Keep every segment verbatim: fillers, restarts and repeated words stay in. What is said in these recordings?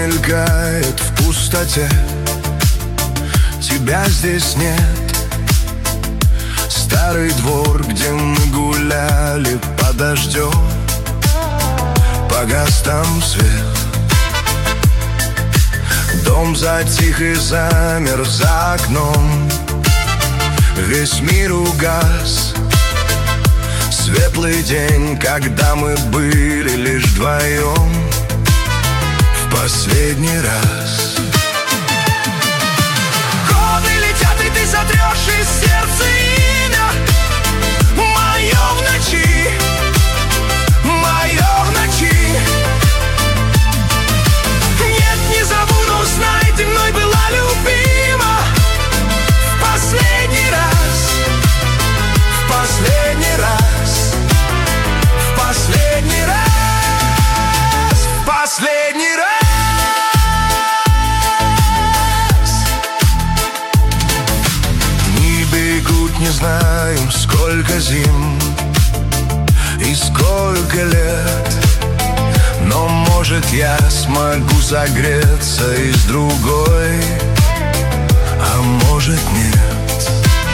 мелькает в пустоте. Тебя здесь нет. Старый двор, где мы гуляли под дождем, погас там свет. Дом затих и замер за окном. Весь мир угас. Светлый день, когда мы были лишь вдвоем в последний раз. Годы летят, и ты сотрешь из сердца имя мое в ночи, мое в ночи. Нет, не забуду, знай, ты мной была любима в последний раз, в последний раз, в последний раз, в последний раз. Не знаем, сколько зим и сколько лет, но, может, я смогу согреться и с другой, а может, нет.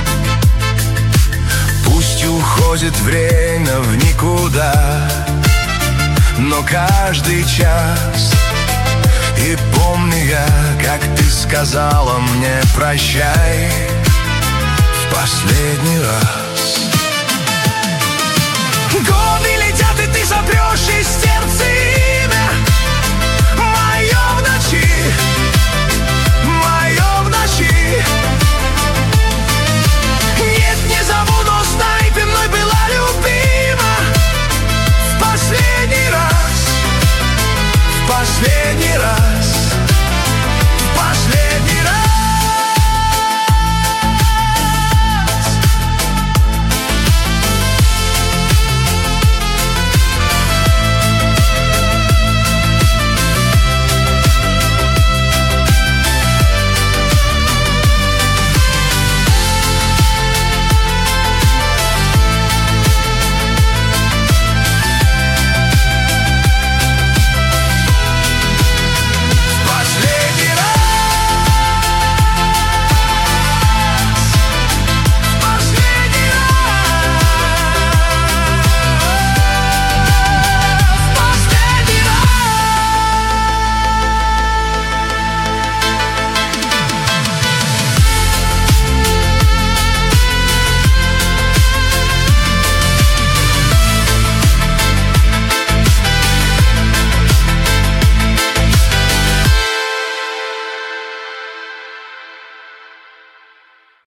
Пусть уходит время в никуда, но каждый час. И помню я, как ты сказала мне прощай последний раз. Годы летят, и ты сотрешь из сердца имя мое в ночи, мое в ночи. Нет, не забуду, знай, ты мной была любима в последний раз, в последний раз.